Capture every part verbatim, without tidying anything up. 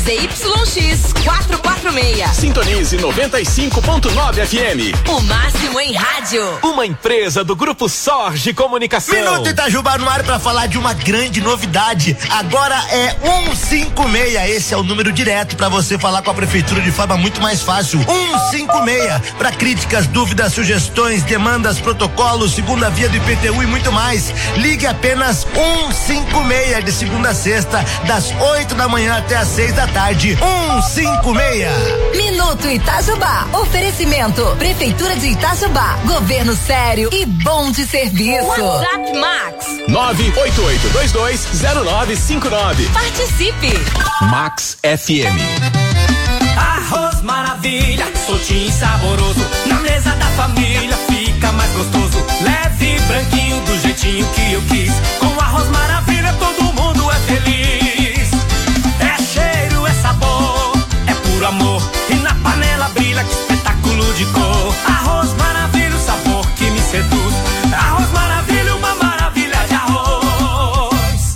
Z Y X quatrocentos e quarenta e seis. Sintonize noventa e cinco ponto nove F M. O máximo em rádio. Uma empresa do Grupo Sorge Comunicação. Minuto Itajubá no ar para falar de uma grande novidade. Agora é cento e cinquenta e seis. Esse é o número direto para você falar com a prefeitura de forma muito mais fácil. cento e cinquenta e seis. Para críticas, dúvidas, sugestões, demandas, protocolos, segunda via do I P T U e muito mais. Ligue apenas cento e cinquenta e seis de segunda a sexta, das oito da manhã até as seis da tarde. cento e cinquenta e seis. Minuto Itajubá. Oferecimento Prefeitura de Itajubá. Governo sério e bom de serviço. WhatsApp Max nove oito oito dois dois zero nove cinco nove. Participe. Max F M. Arroz maravilha, soltinho e saboroso. Na mesa da família fica mais gostoso. Leve, branquinho, do jeitinho que eu quis. Com arroz maravilha todo mundo é feliz. É cheiro, é sabor, é puro amor. E na panela brilha, que espetáculo de cor. Arroz maravilha, o sabor que me seduz. Arroz maravilha, uma maravilha de arroz.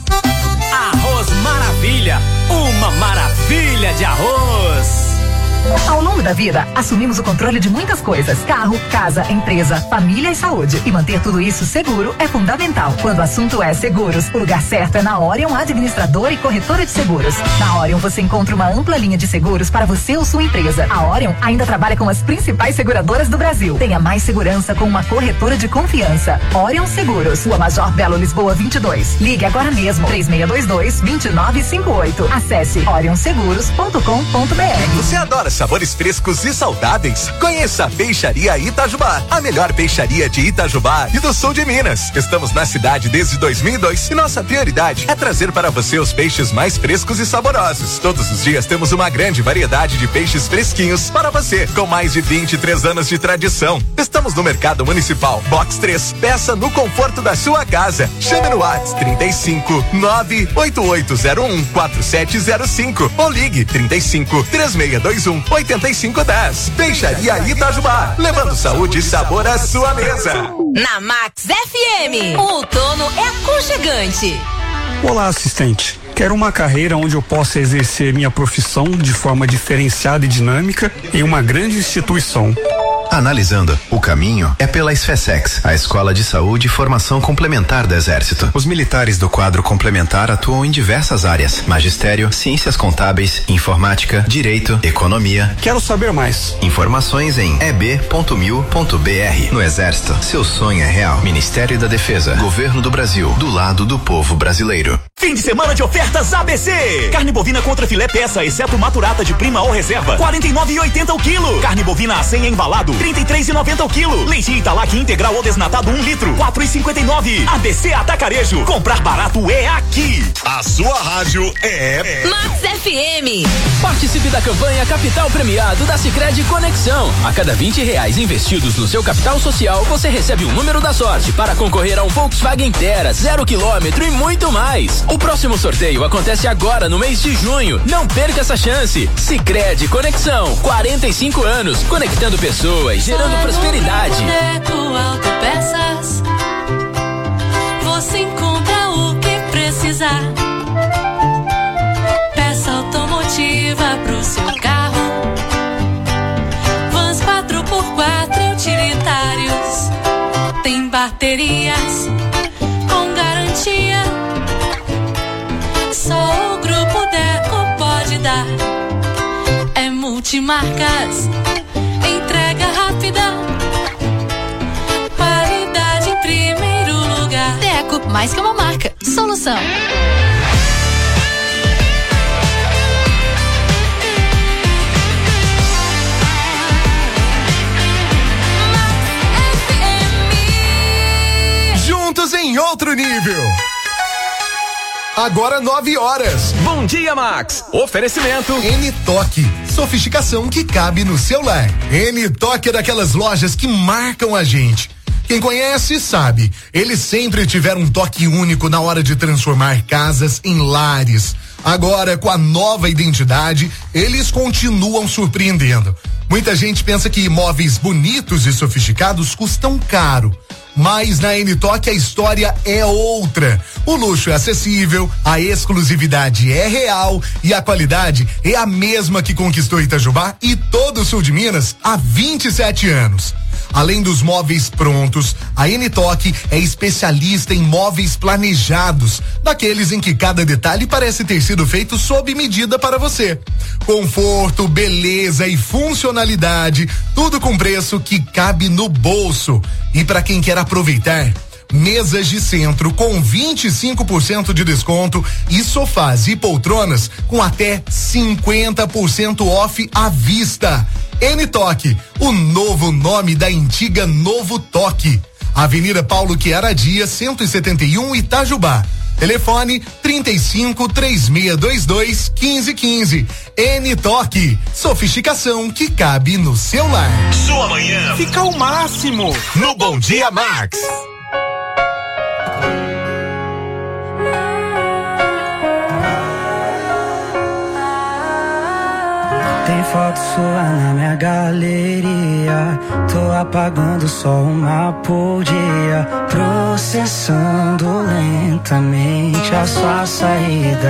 Arroz maravilha, uma maravilha de arroz. Ao longo da vida, assumimos o controle de muitas coisas: carro, casa, empresa, família e saúde. E manter tudo isso seguro é fundamental. Quando o assunto é seguros, o lugar certo é na Orion Administradora e Corretora de Seguros. Na Orion você encontra uma ampla linha de seguros para você ou sua empresa. A Orion ainda trabalha com as principais seguradoras do Brasil. Tenha mais segurança com uma corretora de confiança. Orion Seguros, Rua Major Belo Lisboa vinte e dois. Ligue agora mesmo, três seis dois dois, dois nove cinco oito. Acesse orion seguros ponto com ponto b r. Você adora sabores frescos e saudáveis? Conheça a Peixaria Itajubá, a melhor peixaria de Itajubá e do sul de Minas. Estamos na cidade desde dois mil e dois e nossa prioridade é trazer para você os peixes mais frescos e saborosos. Todos os dias temos uma grande variedade de peixes fresquinhos para você, com mais de vinte e três anos de tradição. Estamos no Mercado Municipal, Box três. Peça no conforto da sua casa. Chame no WhatsApp trinta e cinco, nove oito oito zero um, quatro sete zero cinco ou ligue trinta e cinco, três seis dois um, oitenta e cinco dez. Peixaria Itajubá, levando saúde e sabor à sua mesa. Na Max F M, o outono é aconchegante. Olá, assistente. Quero uma carreira onde eu possa exercer minha profissão de forma diferenciada e dinâmica em uma grande instituição. Analisando, o caminho é pela SFESEX, a Escola de Saúde e Formação Complementar do Exército. Os militares do quadro complementar atuam em diversas áreas: magistério, ciências contábeis, informática, direito, economia. Quero saber mais. Informações em e b ponto mil ponto b r. No Exército, seu sonho é real. Ministério da Defesa, Governo do Brasil, do lado do povo brasileiro. Fim de semana de ofertas A B C. Carne bovina contra filé peça, exceto maturata de prima ou reserva, quarenta e nove reais e oitenta centavos o quilo. Carne bovina A cem embalado, trinta e três reais e noventa centavos o quilo. Leite Italac integral ou desnatado um litro, quatro reais e cinquenta e nove centavos. A B C Atacarejo. Comprar barato é aqui. A sua rádio é Max F M. Participe da campanha Capital Premiado da Sicredi Conexão. A cada vinte reais investidos no seu capital social, você recebe um número da sorte para concorrer a um Volkswagen Terra, zero quilômetro e muito mais. O próximo sorteio acontece agora no mês de junho. Não perca essa chance. Sicredi Conexão, quarenta e cinco anos, conectando pessoas, gerando prosperidade. Boneco Autopeças, você encontra o que precisar. Peça automotiva pro seu carro. Vans quatro por quatro utilitários. Tem baterias com garantia. Só o Grupo Deco pode dar. É multimarcas, entrega rápida, qualidade em primeiro lugar. Deco, mais que uma marca, solução. Juntos em outro nível. Agora nove horas. Bom dia, Max. Oferecimento N-Toque. Sofisticação que cabe no seu lar. N-Toque é daquelas lojas que marcam a gente. Quem conhece sabe, eles sempre tiveram um toque único na hora de transformar casas em lares. Agora, com a nova identidade, eles continuam surpreendendo. Muita gente pensa que imóveis bonitos e sofisticados custam caro. Mas na N-Toque a história é outra. O luxo é acessível, a exclusividade é real e a qualidade é a mesma que conquistou Itajubá e todo o sul de Minas há vinte e sete anos. Além dos móveis prontos, a N-Toque é especialista em móveis planejados, daqueles em que cada detalhe parece ter sido feito sob medida para você. Conforto, beleza e funcionalidade, tudo com preço que cabe no bolso. E para quem quer aproveitar, mesas de centro com vinte e cinco por cento de desconto e sofás e poltronas com até cinquenta por cento off à vista. N-Toque, o novo nome da antiga Novo Toque. Avenida Paulo Chiaradia, cento e setenta e um, Itajubá. Telefone trinta e cinco, três seis dois dois, quinze quinze. N-Toque, sofisticação que cabe no seu lar. Sua manhã fica o máximo no Bom Dia Max. Tem foto sua na minha galeria, tô apagando só uma por dia, processando lentamente a sua saída.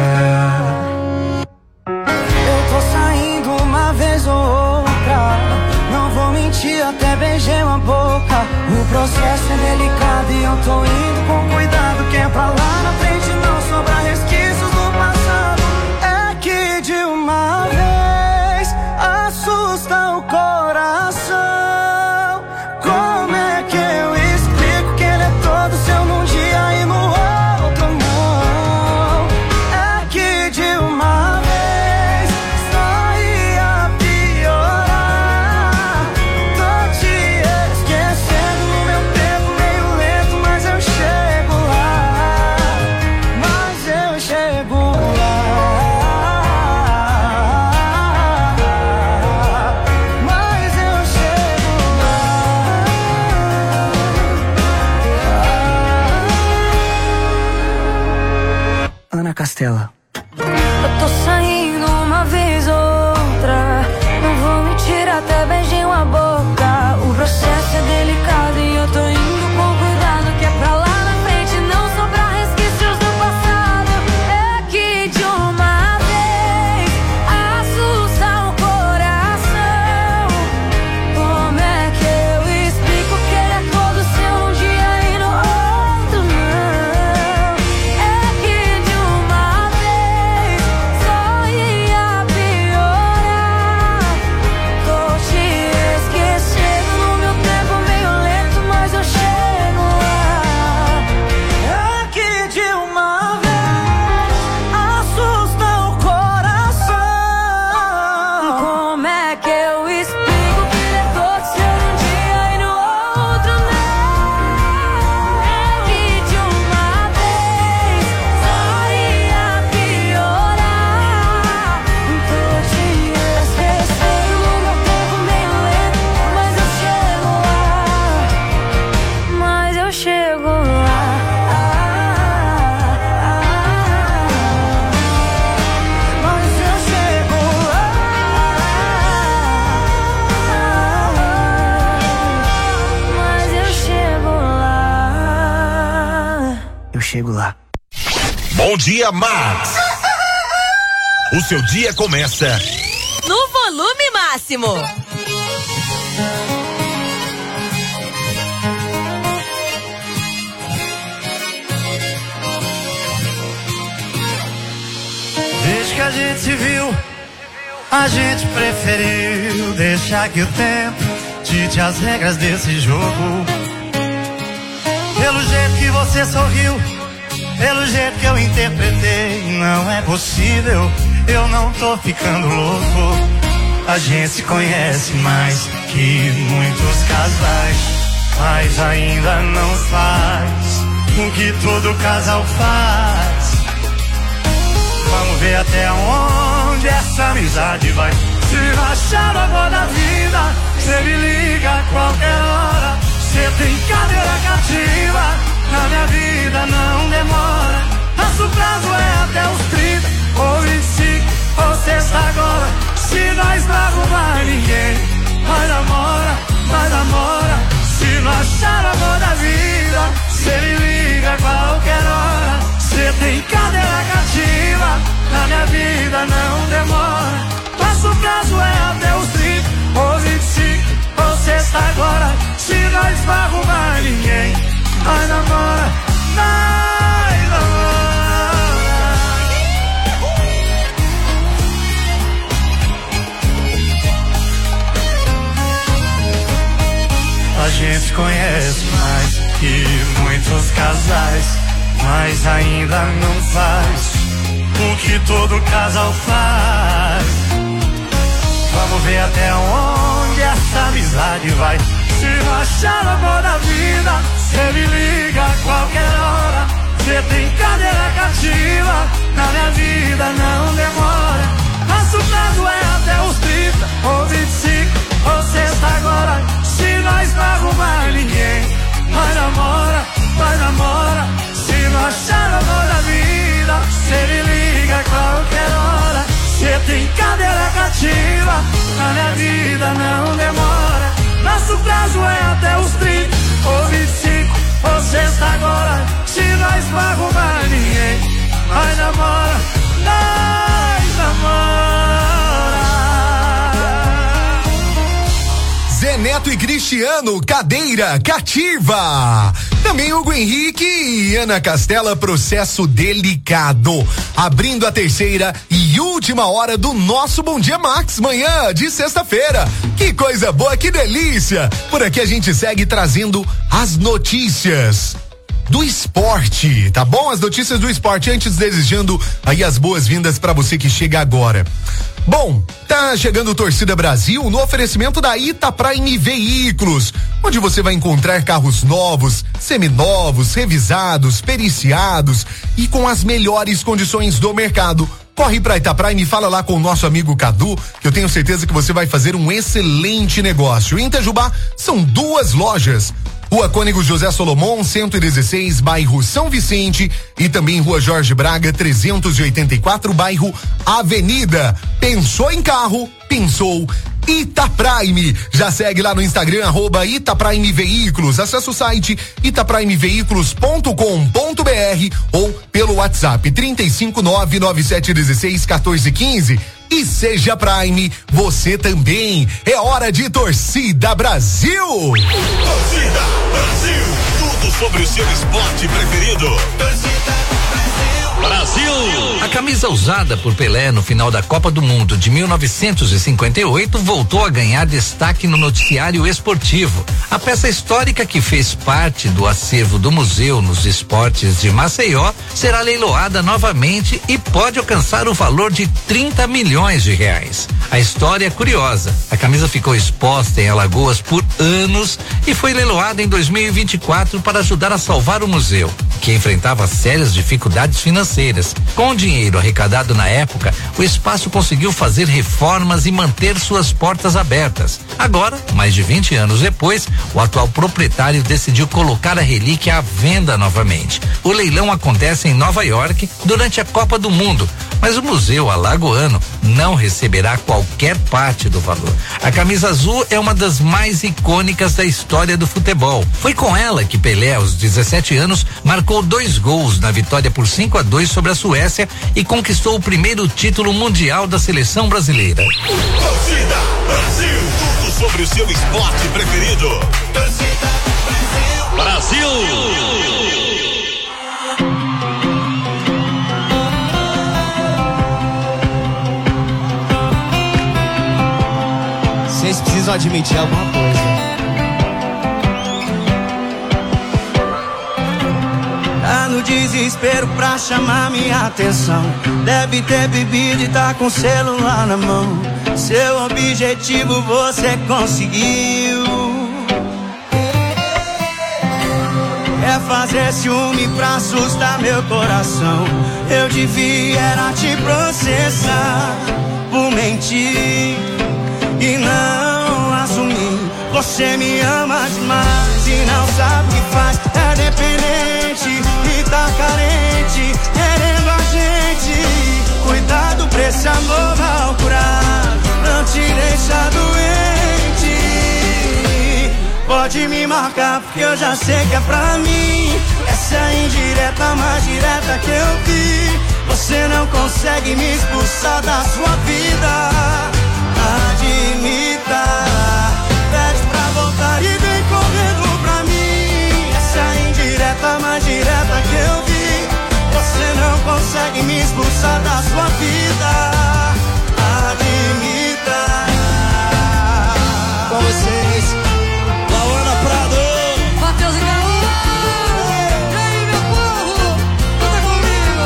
Eu tô saindo uma vez ou outra, não vou mentir, até beijei uma boca. O processo é delicado e eu tô indo com cuidado, que é pra lá na frente não sobrar resquícios do passado. É que de uma vez assusta o coração. Como é que eu explico que ele é todo seu num dia e no outro não? É que de uma vez só ia piorar. Tô te esquecendo no meu tempo meio lento, mas eu chego lá. Mas eu chego lá. Ana Castela. Eu tô saindo uma vez ou outra, não vou mentir, até beijei uma boca. O processo é delicado e eu tô indo com cuidado, que é pra lá na frente não sobrar resquícios do passado. É que de uma vez assusta o coração. Como é que eu explico que ele é todo seu um dia e no outro não? É que de uma vez só ia piorar. Tô te esquecendo no meu tempo meio lento, mas eu chego lá. É que de uma vez assusta o coração. Como é que eu explico que ele é todo seu um dia e no outro não? É que de uma vez só ia piorar. Tô te esquecendo no meu tempo meio lento, mas eu chego lá. Mas eu chego lá. Mas eu chego lá. Mas eu chego lá. Eu chego lá. Bom Dia Max. O seu dia começa No volume máximo. Desde que a gente se viu, a gente preferiu deixar que o tempo dite as regras desse jogo. Pelo jeito que você sorriu, pelo jeito que eu interpretei, não é possível, eu não tô ficando louco. A gente se conhece mais que muitos casais, mas ainda não faz o que todo casal faz. Vamos ver até onde essa amizade vai. Se rachar o amor da vida, cê me liga a qualquer hora. Cê tem cadeira cativa, na minha vida não demora. Nosso prazo é até os trinta, ou vinte e cinco, ou sexta agora. Se nós não arrumar ninguém, Vai namora, vai namora. Se não achar o amor da vida, cê me liga a qualquer hora. Cê tem cadeira cativa, na minha vida não demora. Nosso prazo é até os trinta, ou vinte e cinco, ou sexta agora. Se nós não arrumar ninguém, vai namora, vai namora. A gente conhece mais que muitos casais, mas ainda não faz o que todo casal faz. Vamos ver até onde essa amizade vai. Se não achar o amor da vida, cê me liga a qualquer hora. Cê tem cadeira cativa, na minha vida não demora. Nosso prazo é até os trinta, ou vinte e cinco, ou sexta agora. Se nós não arrumar ninguém, vai namora, vai namora. Se não achar o amor da vida, cê me liga a qualquer hora. Cê tem cadeira cativa, na minha vida não demora. Nosso prazo é até os trinta, ou vinte e cinco, ou sexta agora. Se nós não arrumar ninguém, vai namora, nós namora. Zé Neto e Cristiano, cadeira cativa. Também Hugo Henrique e Ana Castela, processo delicado. Abrindo a terceira e última hora do nosso Bom Dia Max, manhã de sexta-feira. Que coisa boa, que delícia. Por aqui a gente segue trazendo as notícias do esporte, tá bom? As notícias do esporte, antes desejando aí as boas-vindas para você que chega agora. Bom, tá chegando Torcida Brasil no oferecimento da Ita Prime Veículos, onde você vai encontrar carros novos, seminovos, revisados, periciados e com as melhores condições do mercado. Corre pra Ita Prime e fala lá com o nosso amigo Cadu, que eu tenho certeza que você vai fazer um excelente negócio. Em Itajubá são duas lojas. Rua Cônego José Solomon, cento e dezesseis, bairro São Vicente, e também Rua Jorge Braga, trezentos e oitenta e quatro, bairro Avenida. Pensou em carro? Pensou Ita Prime. Já segue lá no Instagram, arroba Ita Prime Veículos. Acesse o site ita prime veículos ponto com ponto b r ou pelo WhatsApp trinta e cinco, nove nove sete um seis, um quatro um cinco. E seja Prime, você também. É hora de Torcida Brasil. Torcida Brasil. Tudo sobre o seu esporte preferido. Torcida Brasil. Brasil. A camisa usada por Pelé no final da Copa do Mundo de mil novecentos e cinquenta e oito voltou a ganhar destaque no noticiário esportivo. A peça histórica, que fez parte do acervo do Museu nos Esportes de Maceió, será leiloada novamente e pode alcançar o valor de trinta milhões de reais. A história é curiosa. A camisa ficou exposta em Alagoas por anos e foi leiloada em dois mil e vinte e quatro para ajudar a salvar o museu, que enfrentava sérias dificuldades financeiras. Com o dinheiro arrecadado na época, o espaço conseguiu fazer reformas e manter suas portas abertas. Agora, mais de vinte anos depois, o atual proprietário decidiu colocar a relíquia à venda novamente. O leilão acontece em Nova York durante a Copa do Mundo, mas o Museu Alagoano não receberá qualquer parte do valor. A camisa azul é uma das mais icônicas da história do futebol. Foi com ela que Pelé, aos dezessete anos, marcou dois gols na vitória por cinco a dois sobre a Suécia e conquistou o primeiro título mundial da seleção brasileira. Torcida Brasil. Tudo sobre o seu esporte preferido. Torcida Brasil. Brasil. Vocês precisam admitir alguma coisa. Tá no desespero pra chamar minha atenção. Deve ter bebido e tá com o celular na mão. Seu objetivo você conseguiu. Quer fazer ciúme pra assustar meu coração. Eu devia era te processar por mentir e não assumir. Você me ama demais e não sabe o que faz. É dependente e tá carente, querendo a gente. Cuidado pra esse amor mal curado, não te deixa doente. Pode me marcar porque eu já sei que é pra mim. Essa é a indireta mais direta que eu vi. Você não consegue me expulsar da sua vida. Admita. Pede pra voltar e vem correndo pra mim. Essa é a indireta mais direta que eu vi. Você não consegue me expulsar da sua vida. Admita. Com vocês, Lauana Prado, Matheus e Gaúcho. E aí, meu povo, canta comigo.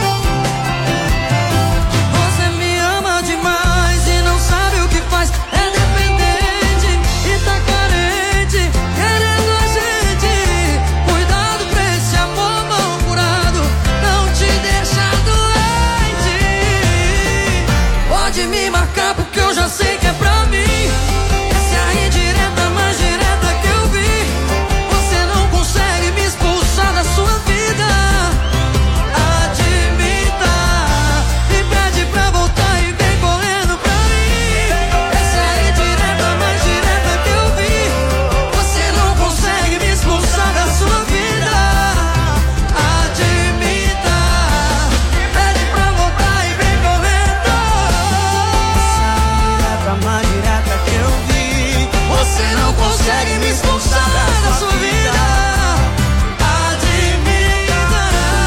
Você me ama demais e não sabe o que faz. É dependente e tá carente, querendo a gente. Cuidado pra esse amor mal curado não te deixa doente. Pode me marcar porque eu já sei que é pra mim. Essa é a indireta mais direta que eu vi. Você não consegue me expulsar da sua vida. Admita. Me pede pra voltar e vem correndo pra mim. Essa é a indireta mais direta que eu vi. Você não consegue me expulsar da sua vida. Admita. Pede pra voltar e vem correndo. a mais direta que eu vi. Você não consegue me expulsar da sua vida. Admita.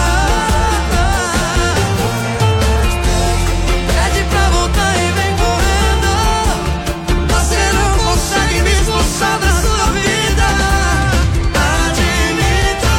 Pede pra voltar e vem correndo. Você não consegue me expulsar da sua vida. Admita.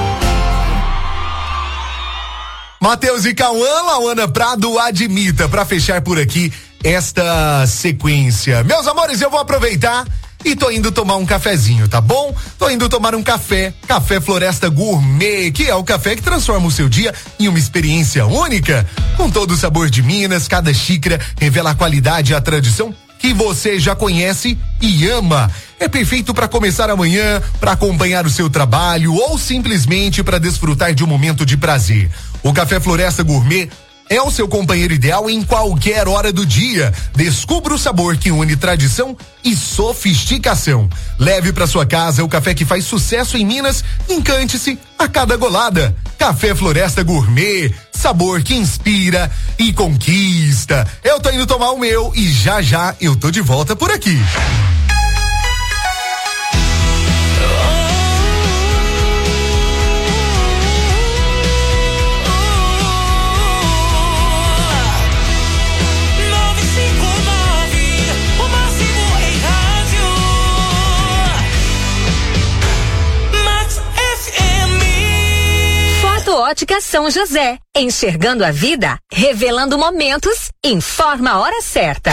Matheus e Cauã, Lauana Prado, Admita, pra fechar por aqui esta sequência. Meus amores, eu vou aproveitar e tô indo tomar um cafezinho, tá bom? Tô indo tomar um café, Café Floresta Gourmet, que é o café que transforma o seu dia em uma experiência única, com todo o sabor de Minas. Cada xícara revela a qualidade e a tradição que você já conhece e ama. É perfeito para começar amanhã, para acompanhar o seu trabalho ou simplesmente para desfrutar de um momento de prazer. O Café Floresta Gourmet é o seu companheiro ideal em qualquer hora do dia. Descubra o sabor que une tradição e sofisticação. Leve para sua casa o café que faz sucesso em Minas. Encante-se a cada golada. Café Floresta Gourmet, sabor que inspira e conquista. Eu tô indo tomar o meu e já já eu tô de volta por aqui. Ótica São José, enxergando a vida, revelando momentos, informa a hora certa.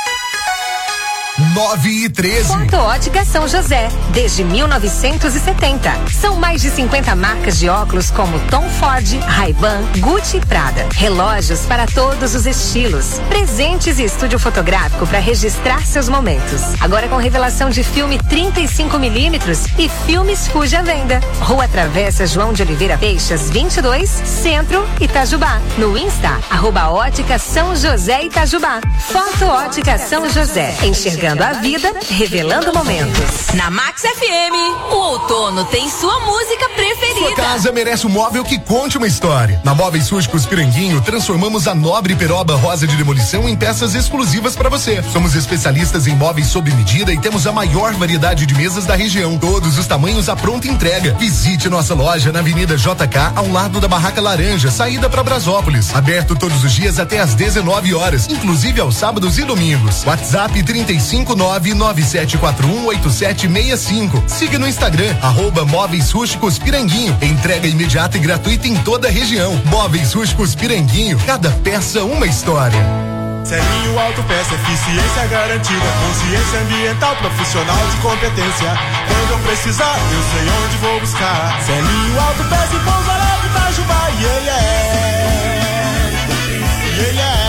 nove e treze. Foto Ótica São José, desde mil novecentos e setenta. São mais de cinquenta marcas de óculos como Tom Ford, Ray-Ban, Gucci e Prada. Relógios para todos os estilos. Presentes e estúdio fotográfico para registrar seus momentos. Agora com revelação de filme trinta e cinco milímetros e filmes Fuji à venda. Rua Travessa João de Oliveira Peixas, vinte e dois, Centro, Itajubá. No Insta, arroba Ótica São José Itajubá. Foto Ótica São José, enxergando a vida, revelando momentos. Na Max F M, o outono tem sua música preferida. Sua casa merece um móvel que conte uma história. Na Móveis Rústicos Piranguinho, transformamos a nobre peroba rosa de demolição em peças exclusivas para você. Somos especialistas em móveis sob medida e temos a maior variedade de mesas da região. Todos os tamanhos à pronta entrega. Visite nossa loja na Avenida J K, ao lado da Barraca Laranja, saída para Brasópolis. Aberto todos os dias até às dezenove horas, inclusive aos sábados e domingos. WhatsApp trinta e cinco nove nove sete quatro um oito sete seis cinco. Siga no Instagram, arroba Móveis Rústicos Piranguinho. Entrega imediata e gratuita em toda a região. Móveis Rústicos Piranguinho, cada peça uma história. Selinho Autopeça, eficiência garantida, consciência ambiental, profissional de competência. Quando eu precisar, eu sei onde vou buscar. Selinho Autopeça em Pouso Alegre, Itajubá, e ele é, e ele é.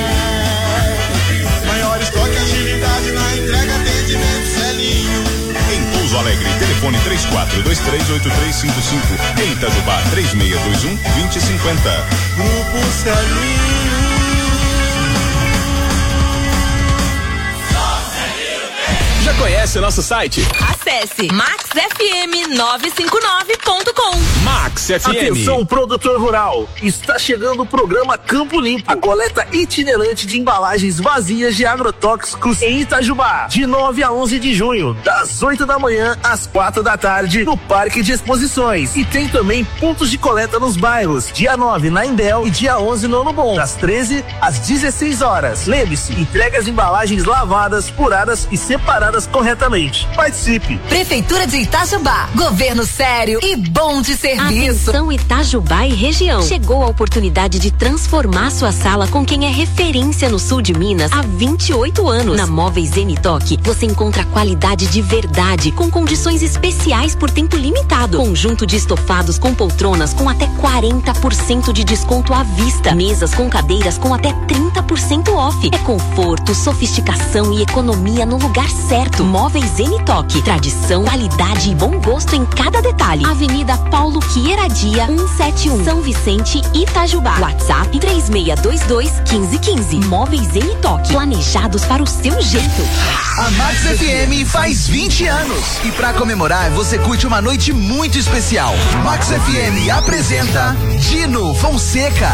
Maior estoque, agilidade na entrega, atendimento, Selinho. Em Pouso Alegre, telefone três quatro dois três oito três cinco cinco. Em Itajubá, três seis dois um dois zero cinco zero. Grupo Selinho. Já conhece Acesse o nosso site. Acesse max f m nove cinco nove ponto com. Max F M. Atenção, produtor rural. Está chegando o programa Campo Limpo, a coleta itinerante de embalagens vazias de agrotóxicos em Itajubá, de nove a onze de junho, das oito da manhã às quatro da tarde, no Parque de Exposições. E tem também pontos de coleta nos bairros, dia nove na Indel e dia onze no Ano Bom, das treze às dezesseis horas. Lembre-se, entregue as embalagens lavadas, furadas e separadas corretamente. Participe. Prefeitura de Itajubá, governo sério e bom de serviço. Atenção Itajubá e região. Chegou a oportunidade de transformar sua sala com quem é referência no sul de Minas há vinte e oito anos. Na Móveis Zenitoque, você encontra qualidade de verdade, com condições especiais por tempo limitado. Conjunto de estofados com poltronas com até quarenta por cento de desconto à vista. Mesas com cadeiras com até trinta por cento off. É conforto, sofisticação e economia no lugar certo. Móveis Zenitoque. Tradição, qualidade e bom gosto em cada detalhe. Avenida Paulo Quieradia, cento e setenta e um, São Vicente, Itajubá. WhatsApp três seis dois dois, um cinco um cinco. Móveis Zenitoque. Planejados para o seu jeito. A Max F M faz vinte anos e pra comemorar você curte uma noite muito especial. Max F M apresenta Dino Fonseca.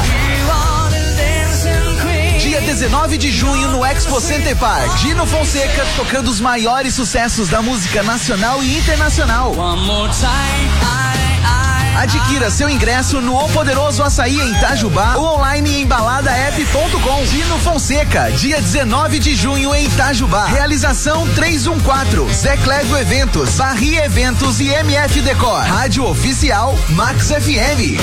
Dia dezenove de junho no Expo Center Park. Dino Fonseca tocando os maiores sucessos da música nacional e internacional. Adquira seu ingresso no O Poderoso Açaí em Itajubá ou online em balada app ponto com. Dino Fonseca, dia dezenove de junho em Itajubá. Realização três um quatro, Zé Clégio Eventos, Barri Eventos e M F Decor. Rádio Oficial Max F M.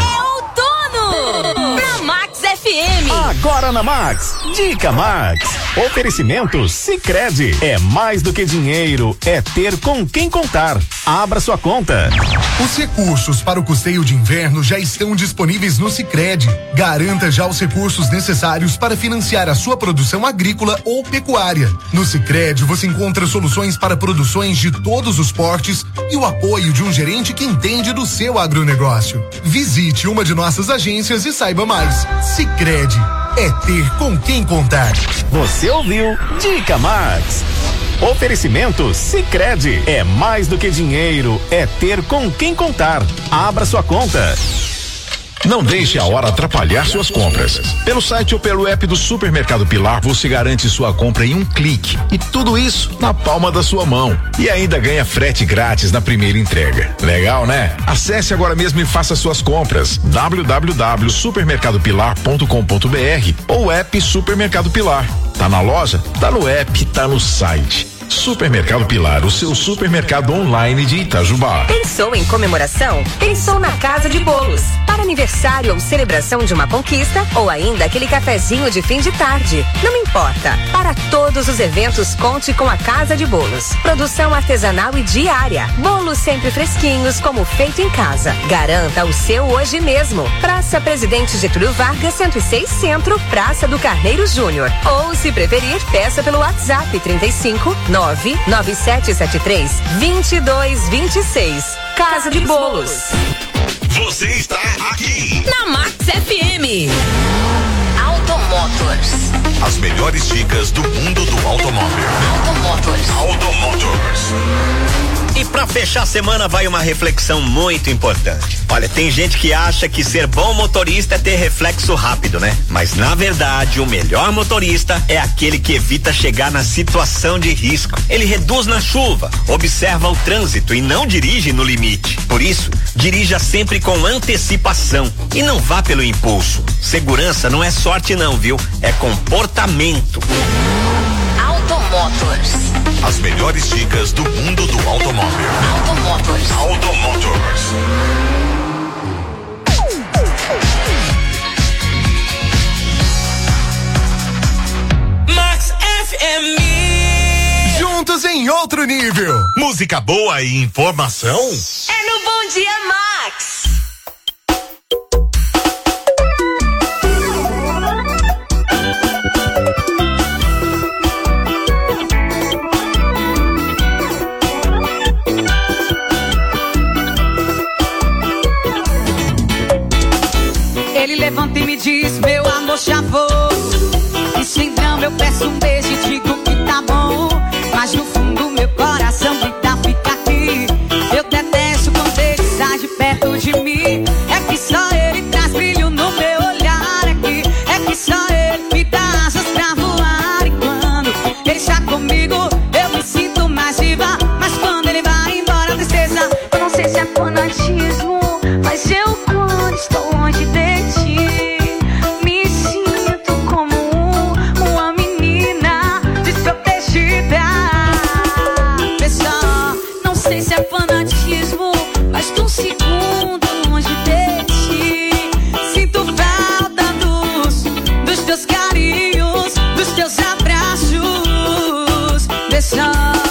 Na Max F M. Agora na Max, Dica Max. Oferecimento Sicredi. É mais do que dinheiro, é ter com quem contar. Abra sua conta. Os recursos para o custeio de inverno já estão disponíveis no Sicredi. Garanta já os recursos necessários para financiar a sua produção agrícola ou pecuária. No Sicredi você encontra soluções para produções de todos os portes e o apoio de um gerente que entende do seu agronegócio. Visite uma de nossas agências e saiba mais. Sicredi, é ter com quem contar. Você ouviu Dica Max. Oferecimento Sicredi. É mais do que dinheiro, é ter com quem contar. Abra sua conta. Não deixe a hora atrapalhar suas compras. Pelo site ou pelo app do Supermercado Pilar, você garante sua compra em um clique. E tudo isso na palma da sua mão. E ainda ganha frete grátis na primeira entrega. Legal, né? Acesse agora mesmo e faça suas compras. w w w ponto supermercado pilar ponto com ponto b r ou app Supermercado Pilar. Tá na loja? Tá no app, tá no site. Supermercado Pilar, o seu supermercado online de Itajubá. Pensou em comemoração? Pensou na Casa de Bolos. Para aniversário ou celebração de uma conquista, ou ainda aquele cafezinho de fim de tarde. Não importa. Para todos os eventos, conte com a Casa de Bolos. Produção artesanal e diária. Bolos sempre fresquinhos, como feito em casa. Garanta o seu hoje mesmo. Praça Presidente Getúlio Vargas, cento e seis Centro, Praça do Carneiro Júnior. Ou, se preferir, peça pelo WhatsApp trinta e cinco, nove nove sete sete três, dois dois dois seis. Casa de Bolos. Você está aqui na Max F M. Automotors. As melhores dicas do mundo do automóvel. Automotors. Automotors. E pra fechar a semana vai uma reflexão muito importante. Olha, tem gente que acha que ser bom motorista é ter reflexo rápido, né? Mas na verdade, o melhor motorista é aquele que evita chegar na situação de risco. Ele reduz na chuva, observa o trânsito e não dirige no limite. Por isso, dirija sempre com antecipação e não vá pelo impulso. Segurança não é sorte não, viu? É comportamento. Automotors. As melhores dicas do mundo do automóvel. Automotors. Automotors. Max F M. Juntos em outro nível. Música boa e informação. É no Bom Dia Max. Ele levanta e me diz, meu amor, já vou. E se não, eu peço um beijo e digo que tá bom. Mas no fundo, meu coração ele está comigo, eu me sinto mais viva. Mas quando ele vai embora, a tristeza. Eu não sei se é fanatismo, mas eu quando estou longe de ti, me sinto como uma menina desprotegida. Pessoal, não sei se é fanatismo, mas tô um segundo longe de ti. Sinto falta dos, dos teus carinhos, dos teus abraços. Pessoal,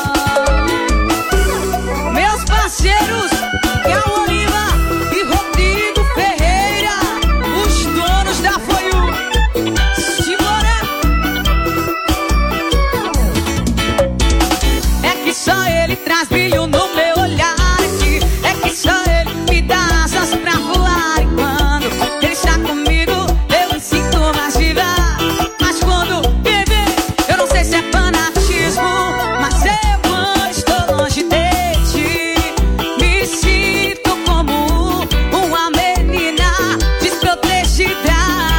meus parceiros Carolina e Rodrigo Ferreira, os donos da Foiu. Simbora! É que só ele traz brilho no meu olhar aqui. É que só ele me dá asas pra voar. E quando ele está comigo, eu me sinto mais viva. Mas quando bebê, eu não sei se é fanatismo, mas eu quando estou longe de ti, me sinto como uma menina desprotegida.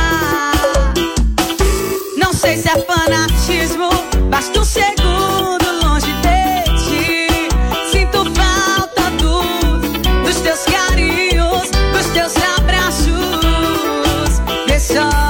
Não sei se é fanatismo, basta um segundo longe de ti. Sinto falta dos, dos teus carinhos, dos teus abraços. Pessoal,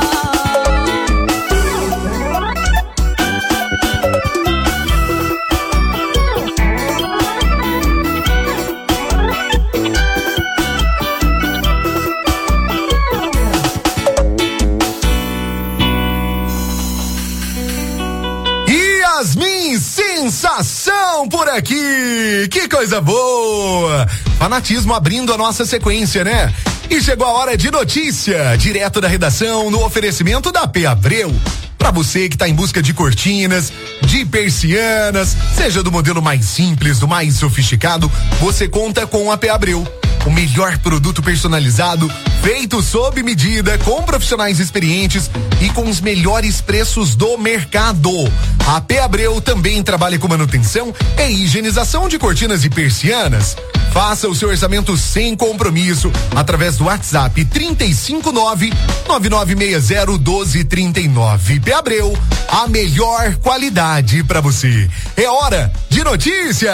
Yasmin, sensação por aqui! Que coisa boa! Fanatismo abrindo a nossa sequência, né? E chegou a hora de notícia, direto da redação, no oferecimento da P. Abreu. Pra você que tá em busca de cortinas, de persianas, seja do modelo mais simples, do mais sofisticado, você conta com a P. Abreu. O melhor produto personalizado, feito sob medida, com profissionais experientes e com os melhores preços do mercado. A P. Abreu também trabalha com manutenção e higienização de cortinas e persianas. Faça o seu orçamento sem compromisso através do WhatsApp trinta e cinco nove, nove nove seis zero, um dois três nove. P. Abreu, a melhor qualidade para você. É hora de notícia!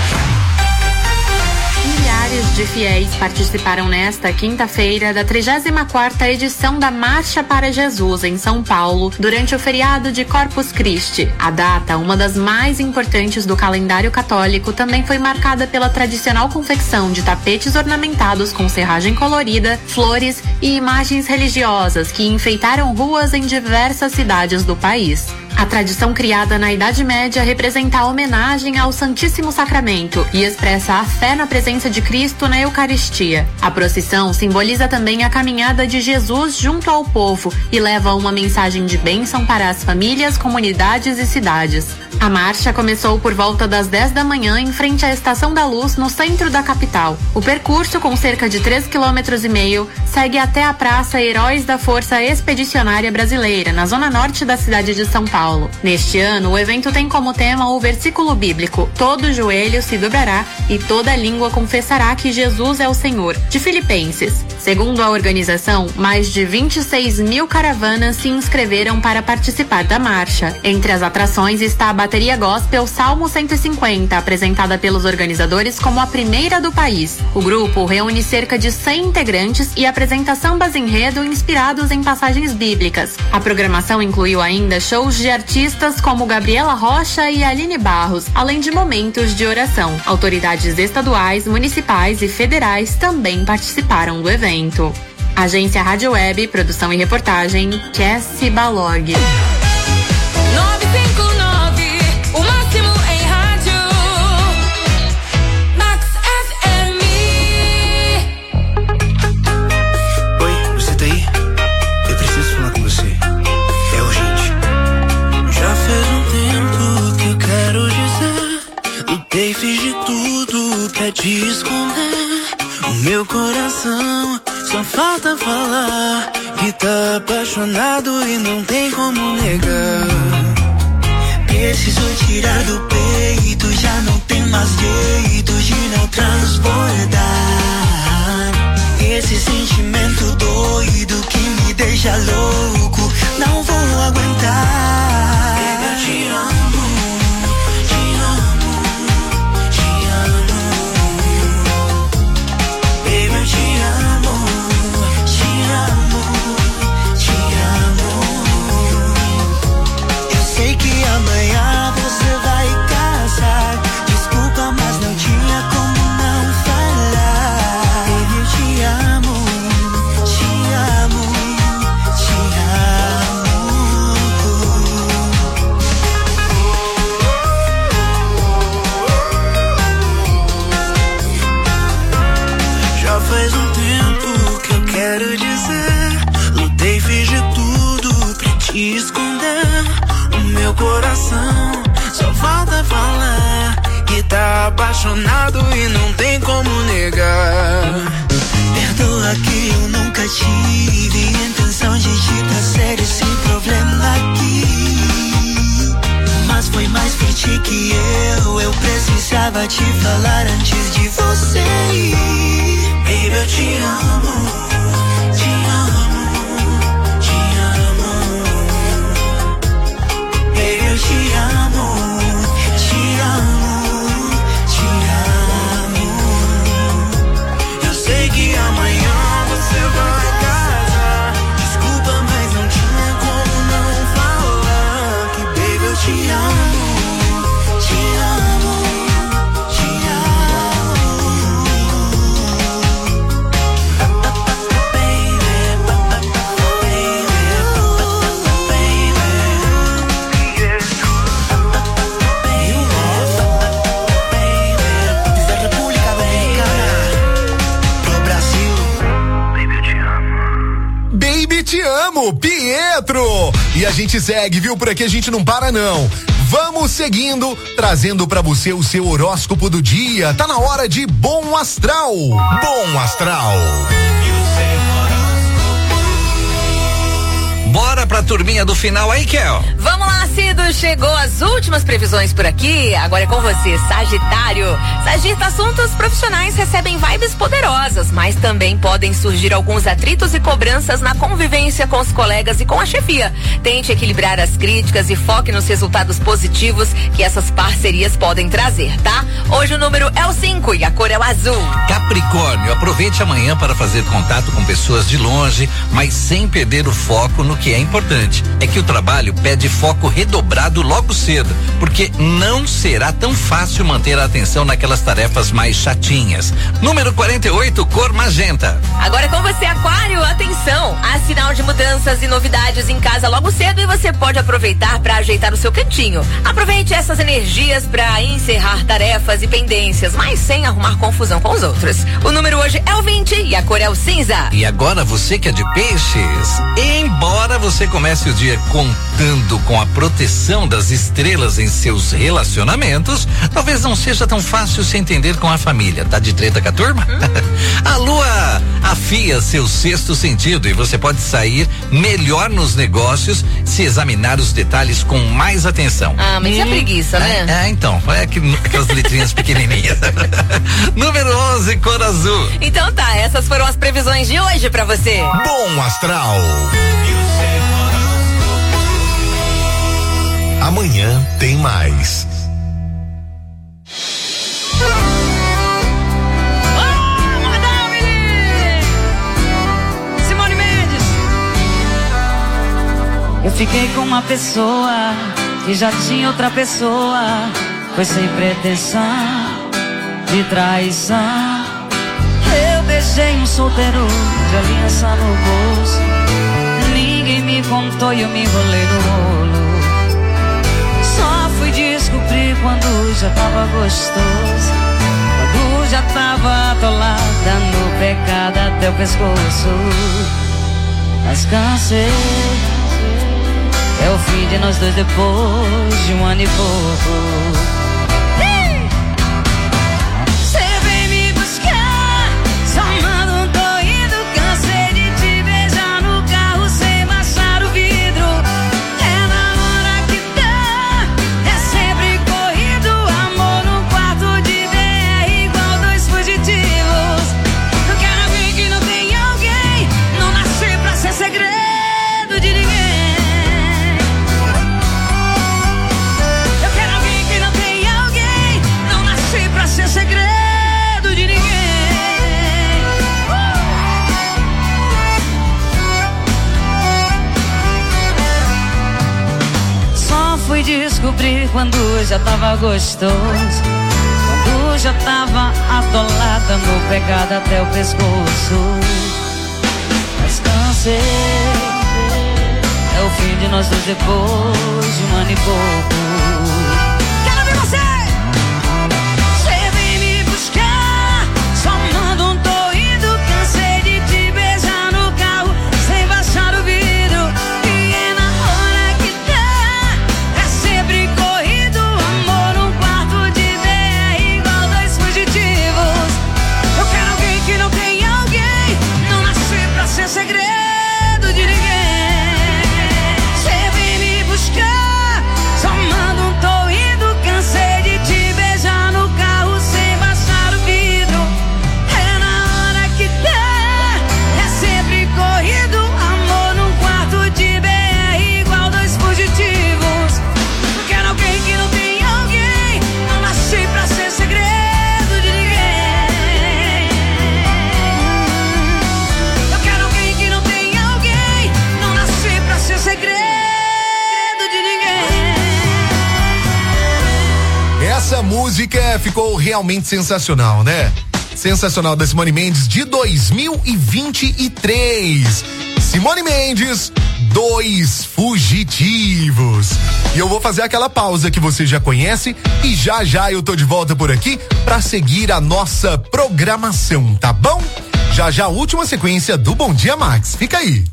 Milhares de fiéis participaram nesta quinta-feira da trigésima quarta edição da Marcha para Jesus em São Paulo, durante o feriado de Corpus Christi. A data, uma das mais importantes do calendário católico, também foi marcada pela tradicional confecção de tapetes ornamentados com serragem colorida, flores e imagens religiosas que enfeitaram ruas em diversas cidades do país. A tradição criada na Idade Média representa a homenagem ao Santíssimo Sacramento e expressa a fé na presença de Cristo na Eucaristia. A procissão simboliza também a caminhada de Jesus junto ao povo e leva uma mensagem de bênção para as famílias, comunidades e cidades. A marcha começou por volta das dez da manhã em frente à Estação da Luz, no centro da capital. O percurso, com cerca de três quilômetros e meio, segue até a Praça Heróis da Força Expedicionária Brasileira, na zona norte da cidade de São Paulo. Neste ano, o evento tem como tema o versículo bíblico: todo joelho se dobrará e toda língua confessará que Jesus é o Senhor, de Filipenses. Segundo a organização, mais de vinte e seis mil caravanas se inscreveram para participar da marcha. Entre as atrações está a bateria gospel Salmo cento e cinquenta, apresentada pelos organizadores como a primeira do país. O grupo reúne cerca de cem integrantes e apresenta sambas enredo inspirados em passagens bíblicas. A programação incluiu ainda shows de artistas como Gabriela Rocha e Aline Barros, além de momentos de oração. Autoridades estaduais, municipais e federais também participaram do evento. Agência Rádio Web, produção e reportagem, Cassie Balog. nove cinco nove, o máximo em rádio. Max F M. Oi, você tá aí? Eu preciso falar com você. É urgente. Já faz um tempo que eu quero dizer. Lutei, fiz de tudo pra te esconder. O meu coração só falta falar que tá apaixonado e não tem como negar. Preciso tirar do peito, já não tem mais jeito de não transbordar. Esse sentimento doido que me deixa louco, não vou aguentar. Baby, eu te amo. apaixonado e não tem como negar. Perdoa que eu nunca tive intenção de ditar sério esse problema aqui. Mas foi mais por ti que eu, eu precisava te falar antes de você ir. Baby, eu te amo, te amo, te amo. Baby, eu te amo, te amo, te amo. Eu sei que amanhã você vai casar. Desculpa, mas não tinha como não falar que, baby, eu te amo, te amo, te amo. Da República Dominicana pro Brasil. Baby, eu te amo. Baby, te amo, Pietro! E a gente segue, viu? Por aqui a gente não para, não. Vamos seguindo, trazendo pra você o seu horóscopo do dia. Tá na hora de Bom Astral. Bom Astral. Bora pra turminha do final aí, Kel. Vamos lá, Cido, chegou as últimas previsões por aqui, agora é com você, Sagitário. Sagita, assuntos profissionais recebem vibes poderosas, mas também podem surgir alguns atritos e cobranças na convivência com os colegas e com a chefia. Tente equilibrar as críticas e foque nos resultados positivos que essas parcerias podem trazer, tá? Hoje o número é o cinco e a cor é o azul. Capricórnio, aproveite amanhã para fazer contato com pessoas de longe, mas sem perder o foco no que é importante. É que o trabalho pede foco redobrado logo cedo, porque não será tão fácil manter a atenção naquelas tarefas mais chatinhas. Número quarenta e oito, cor magenta. Agora é com você, Aquário, atenção, há sinal de mudanças e novidades em casa logo cedo e você pode aproveitar para ajeitar o seu cantinho. Aproveite essas energias para encerrar tarefas e pendências, mas sem arrumar confusão com os outros. O número hoje é o vinte e a cor é o cinza. E agora você que é de peixes, embora você comece o dia contando com a proteção das estrelas em seus relacionamentos, talvez não seja tão fácil se entender com a família. Tá de treta com a turma? A lua afia seu sexto sentido e você pode sair melhor nos negócios se examinar os detalhes com mais atenção. Ah, mas hum. é preguiça, né? É, é então, é aquelas letrinhas pequenininhas. Número onze, cor azul. Então tá, essas foram as previsões de hoje pra você. Bom Astral. Amanhã tem mais. Oh, madame! Simone Mendes. Eu fiquei com uma pessoa e já tinha outra pessoa. Foi sem pretensão de traição. Eu beijei um solteiro de aliança no bolso. Ninguém me contou e eu me enrolei no rolo. Só fui descobrir quando já tava gostoso, quando já tava atolada no pecado até o pescoço. Mas cansei, é o fim de nós dois depois de um ano e pouco. Descobri quando já tava gostoso, quando já tava atolada no pecado até o pescoço. Mas cansei, é o fim de nós dois depois de um ano e pouco. Quero ver você! Você vem me buscar, só manda um tô indo. Cansei de te beijar no carro, sem baixar o vidro. Essa música ficou realmente sensacional, né? Sensacional da Simone Mendes de dois mil e vinte e três. Simone Mendes, Dois Fugitivos. E eu vou fazer aquela pausa que você já conhece e já já eu tô de volta por aqui pra seguir a nossa programação, tá bom? Já já a última sequência do Bom Dia Max. Fica aí.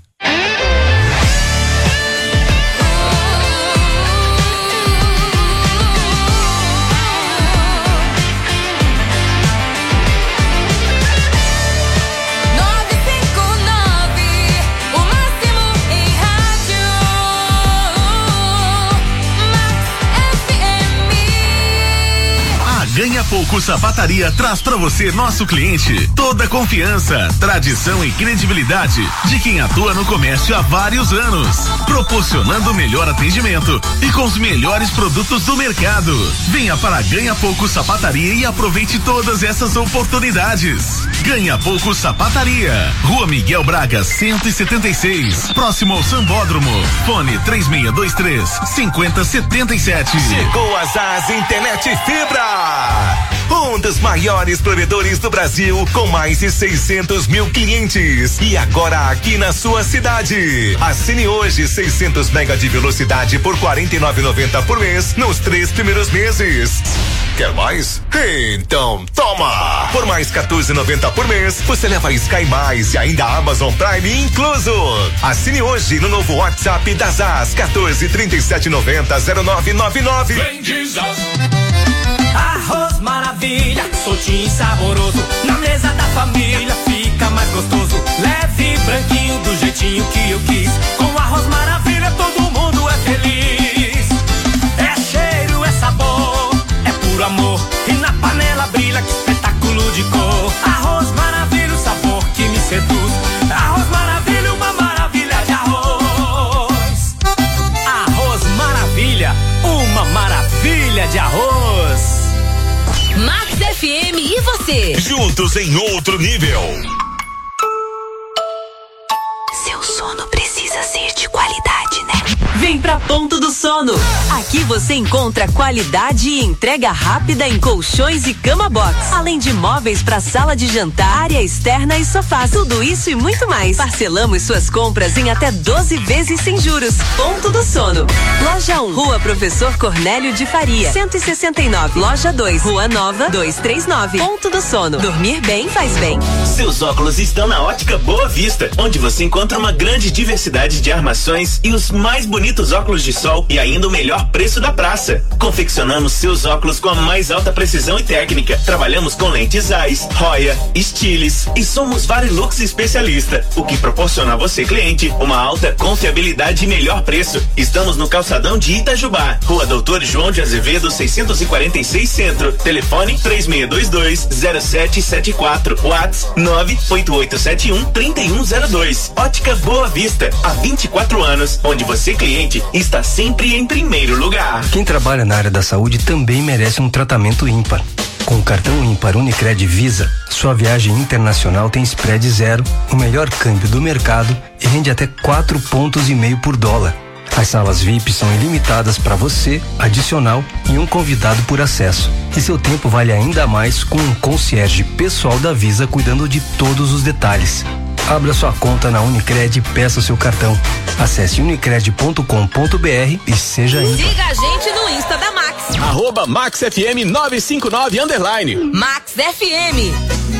Ganha Pouco Sapataria traz pra você, nosso cliente, toda a confiança, tradição e credibilidade de quem atua no comércio há vários anos, proporcionando o melhor atendimento e com os melhores produtos do mercado. Venha para Ganha Pouco Sapataria e aproveite todas essas oportunidades. Ganha Pouco Sapataria, Rua Miguel Braga, cento e setenta e seis, próximo ao Sambódromo. Fone três seis dois três, cinco zero sete sete. Chegou a Zaz Internet Fibra. Um dos maiores provedores do Brasil, com mais de seiscentos mil clientes. E agora aqui na sua cidade. Assine hoje seiscentos mega de velocidade por quarenta e nove reais e noventa centavos por mês nos três primeiros meses. Quer mais? Então toma! Por mais quatorze reais e noventa centavos por mês, você leva Sky Mais e ainda Amazon Prime incluso. Assine hoje no novo WhatsApp da Zaz, quatorze, trinta e sete, noventa, zero nove nove nove. Vem de Zaz. Arroz maravilha, soltinho e saboroso. Na mesa da família fica mais gostoso. Leve, branquinho, do jeitinho que eu quis. Com arroz maravilha todo mundo é feliz. É cheiro, é sabor, é puro amor. E na panela brilha, que espetáculo de cor. Arroz maravilha, o sabor que me seduz. Arroz maravilha, uma maravilha de arroz. Arroz maravilha, uma maravilha de arroz. Max F M e você. Juntos em outro nível. Seu sono precisa ser de qualidade, né? Vem pra Ponto do Sono. Aqui você encontra qualidade e entrega rápida em colchões e cama box. Além de móveis pra sala de jantar, área externa e sofás. Tudo isso e muito mais. Parcelamos suas compras em até doze vezes sem juros. Ponto do Sono. Loja um, Rua Professor Cornélio de Faria, cento e sessenta e nove. Loja dois, Rua Nova, duzentos e trinta e nove. Ponto do Sono. Dormir bem faz bem. Seus óculos estão na Ótica Boa Vista, onde você encontra uma grande diversidade de armações e os mais bonitos óculos de sol e ainda o melhor preço da praça. Confeccionamos seus óculos com a mais alta precisão e técnica. Trabalhamos com lentes Zeiss, Roya, Stiles e somos Varilux especialista, o que proporciona a você, cliente, uma alta confiabilidade e melhor preço. Estamos no calçadão de Itajubá, Rua Doutor João de Azevedo, seiscentos e quarenta e seis Centro. Telefone três seis dois dois, zero sete sete quatro. WhatsApp nove oito oito sete um, três um zero dois. Ótica Boa Vista, há vinte e quatro anos, onde você, cliente, está sempre em primeiro lugar. Quem trabalha na área da saúde também merece um tratamento ímpar. Com o cartão ímpar Unicred Visa, sua viagem internacional tem spread zero, o melhor câmbio do mercado e rende até quatro pontos e meio por dólar. As salas V I P são ilimitadas para você, adicional e um convidado por acesso. E seu tempo vale ainda mais com um concierge pessoal da Visa cuidando de todos os detalhes. Abra sua conta na Unicred e peça o seu cartão. Acesse unicred ponto com ponto b r e seja ímpar. Siga a gente no Insta da Max. Arroba Max F M nove cinco nove underline. Max F M.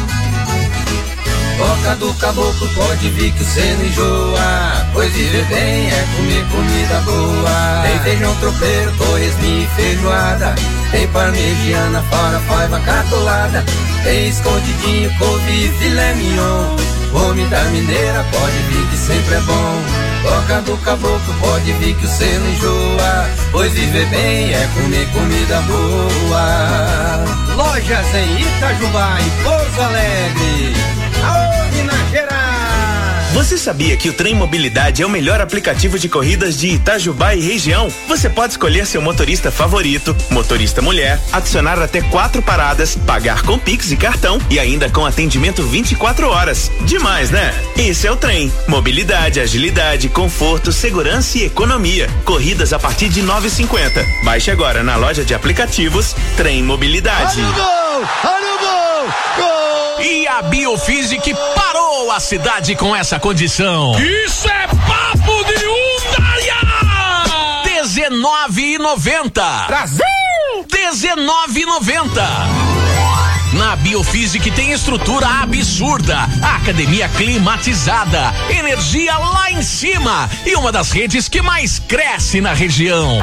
Toca do caboclo, pode vir que cê não enjoa. Pois viver bem é comer comida boa. Tem feijão tropeiro, torresminho e feijoada. Tem parmegiana, farofa, catolada. Tem escondidinho, couve e filé mignon. Homem da mineira, pode vir que sempre é bom. Toca do caboclo, pode vir que cê não enjoa. Pois viver bem é comer comida boa. Lojas em Itajubá e Pouso Alegre. Aô, Minas Gerais! Você sabia que o Trem Mobilidade é o melhor aplicativo de corridas de Itajubá e região? Você pode escolher seu motorista favorito, motorista mulher, adicionar até quatro paradas, pagar com Pix e cartão e ainda com atendimento vinte e quatro horas. Demais, né? Esse é o Trem. Mobilidade, agilidade, conforto, segurança e economia. Corridas a partir de nove e cinquenta. Baixe agora na loja de aplicativos Trem Mobilidade. Olha o gol! Olha o gol! Gol! E a Biofísica parou a cidade com essa condição. Isso é papo de Undaia! dezenove e noventa. Brasil! dezenove e noventa. Na Biofísica tem estrutura absurda, academia climatizada, energia lá em cima e uma das redes que mais cresce na região.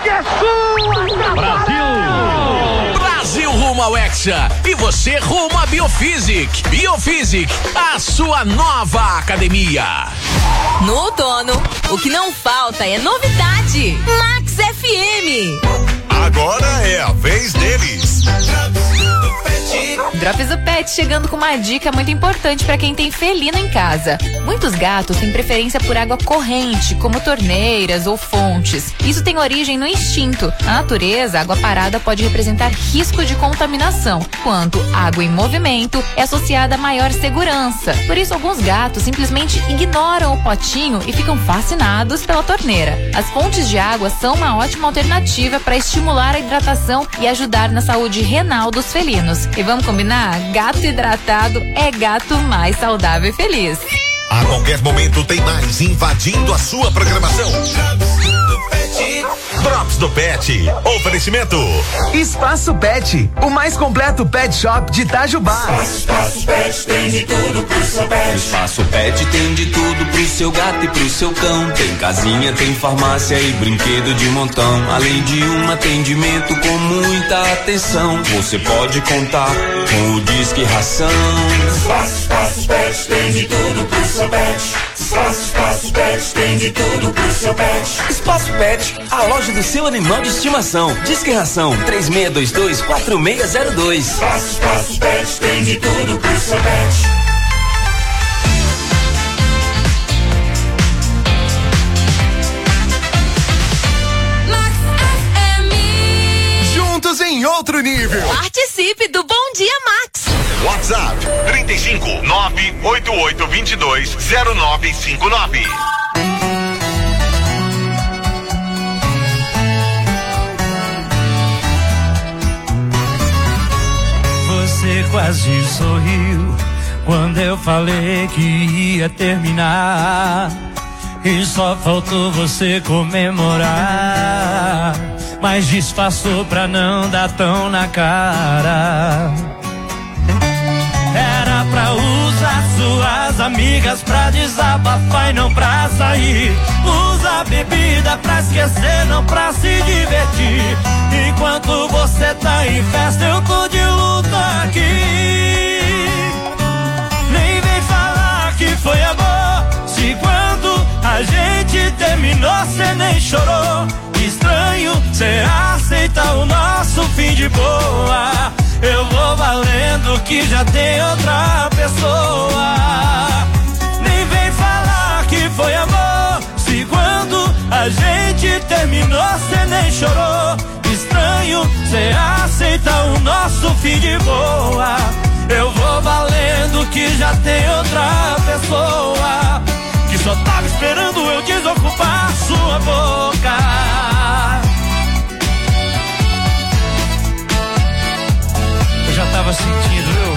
Brasil! Brasil rumo ao Hexa e você rumo a Biofísica. Biofísica, a sua nova academia. No outono, o que não falta é novidade. Max F M. Agora é a vez deles. Drops do Pet chegando com uma dica muito importante para quem tem felino em casa. Muitos gatos têm preferência por água corrente, como torneiras ou fontes. Isso tem origem no instinto. Na natureza, a água parada pode representar risco de contaminação, enquanto água em movimento é associada a maior segurança. Por isso, alguns gatos simplesmente ignoram o potinho e ficam fascinados pela torneira. As fontes de água são uma ótima alternativa para estimular a hidratação e ajudar na saúde renal dos felinos. E vamos combinar? Gato hidratado é gato mais saudável e feliz. A qualquer momento tem mais invadindo a sua programação. Drops do Pet. Oferecimento. Espaço Pet, o mais completo pet shop de Itajubá. Espaço Pet tem de tudo pro seu pet. Espaço Pet tem de tudo pro seu gato e pro seu cão. Tem casinha, tem farmácia e brinquedo de montão. Além de um atendimento com muita atenção. Você pode contar com o Disque Ração. Espaço, Espaço Pet tem de tudo pro seu pet. Espaço, Espaço Pet tem de tudo pro seu pet. Espaço Pet, a loja do seu animal de estimação. Disque Ração três seis dois dois, quatro seis zero dois. Espaço, Espaço Pet tem de tudo pro seu pet. Em outro nível. Participe do Bom Dia Max. WhatsApp trinta e cinco, nove oito oito dois dois, zero nove cinco nove. Você quase sorriu quando eu falei que ia terminar. E só faltou você comemorar, mas disfarçou pra não dar tão na cara. Era pra usar suas amigas pra desabafar e não pra sair. Usa bebida pra esquecer, não pra se divertir. Enquanto você tá em festa, eu tô de luta aqui. Nem vem falar que foi amor, se quando a gente terminou cê nem chorou. Estranho, cê aceita o nosso fim de boa. Eu vou valendo que já tem outra pessoa. Nem vem falar que foi amor, se quando a gente terminou cê nem chorou. Estranho, cê aceita o nosso fim de boa. Eu vou valendo que já tem outra pessoa, que só tava esperando eu desocupar sua boca. Eu já tava sentindo, viu?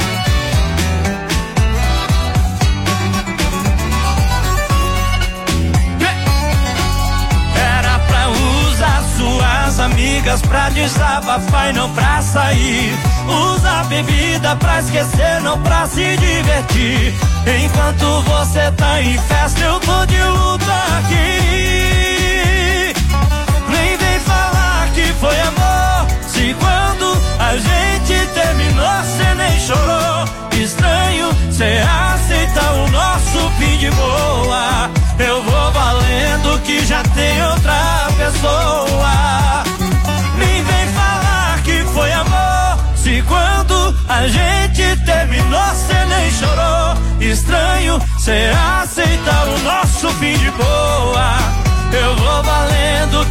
Era pra usar suas amigas pra desabafar e não pra sair. Usa bebida pra esquecer, não pra se divertir. Enquanto você tá em festa, eu tô de luta aqui. Nem vem falar que foi amor, se quando a gente terminou cê nem chorou. Estranho, cê aceita o nosso fim de boa. Eu vou valendo que já tem outra pessoa. Nem vem falar que foi amor, se quando a gente terminou cê nem chorou. Estranho, cê aceita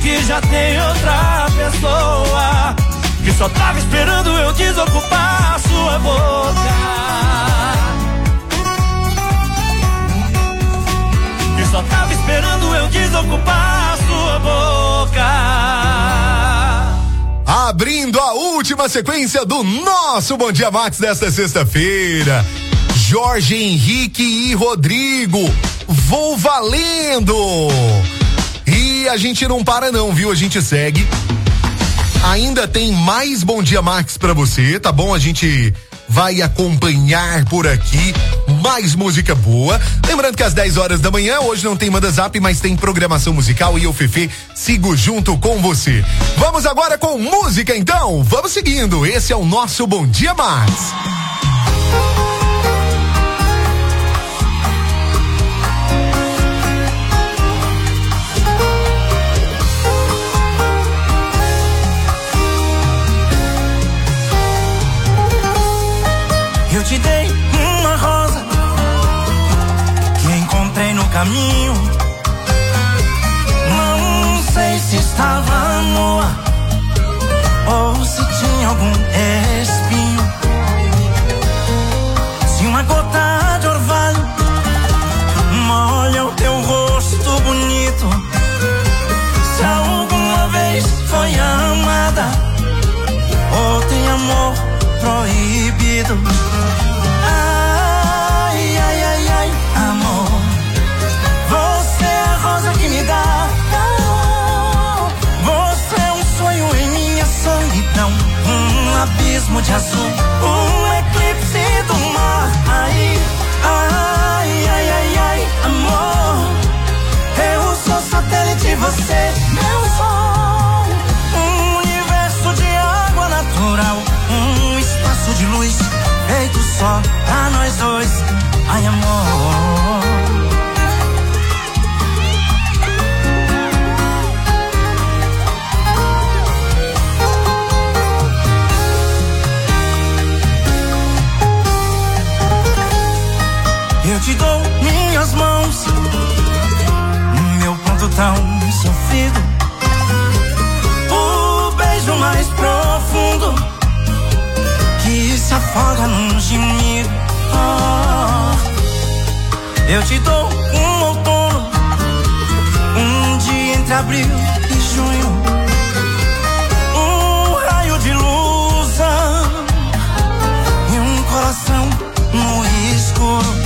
que já tem outra pessoa, que só tava esperando eu desocupar a sua boca, que só tava esperando eu desocupar a sua boca. Abrindo a última sequência do nosso Bom Dia Max desta sexta-feira, Jorge Henrique e Rodrigo, vou valendo. E a gente não para não, viu? A gente segue. Ainda tem mais Bom Dia Max pra você, tá bom? A gente vai acompanhar por aqui mais música boa. Lembrando que às dez horas da manhã, hoje não tem Manda Zap, mas tem programação musical e eu, Fefe, sigo junto com você. Vamos agora com música então? Vamos seguindo. Esse é o nosso Bom Dia Max. Eu te dei uma rosa que encontrei no caminho. Não sei se estava nua ou se tinha algum espinho. Se uma gota de orvalho molha o teu rosto bonito, se alguma vez foi amada ou tem amor proibido. Ai, ai, ai, ai, amor, você é a rosa que me dá calor. Você é um sonho em minha solidão, um abismo de azul, um eclipse do mar. Ai, ai, ai, ai, ai, amor, eu sou satélite, você meu sol, um universo de água natural, um espaço de luz feito só pra nós dois. Ai, amor, eu te dou minhas mãos, meu ponto tão sofrido, o beijo mais profundo que se afoga num gemido. Oh, eu te dou um outono, um dia entre abril e junho, um raio de luz e um coração no escuro.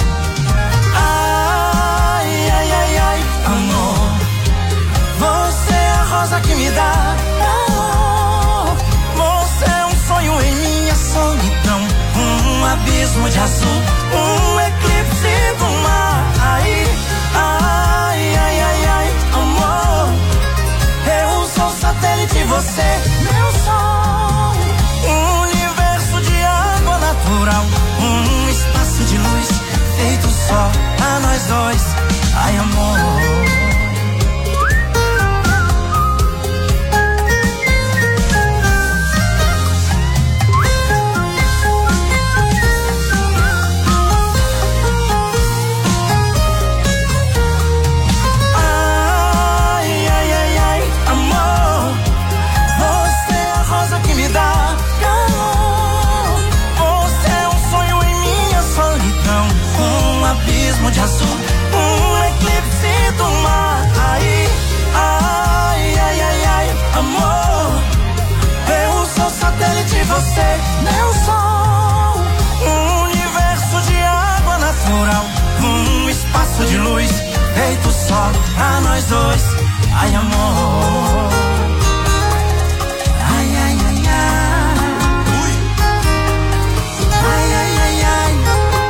Ai, ai, ai, ai, amor, você é a rosa que me dá calor. Você é um sonho em minha solidão, um abismo de azul, um eclipse do mar. Ai, ai, ai, ai, ai, amor, eu sou satélite, você meu sol, um universo de água natural, um espaço de luz feito só pra nós dois. Ai, amor, de azul, um eclipse do mar. Ai, ai, ai, ai, ai, amor, eu sou satélite, você meu sol, um universo de água natural, um espaço de luz feito só pra nós dois. Ai, amor, ai, ai, ai, ai, ui, ai, ai, ai, ai.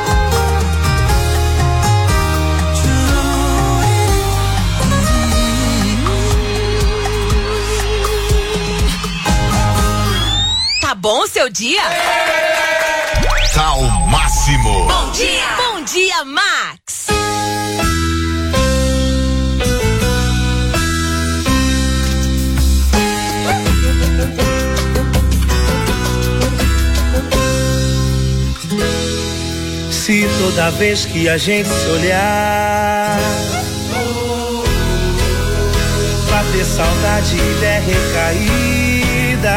Tá bom o seu dia? Tá ao máximo. Bom dia! Bom dia, Max! Se toda vez que a gente se olhar, bater saudade e der recaída.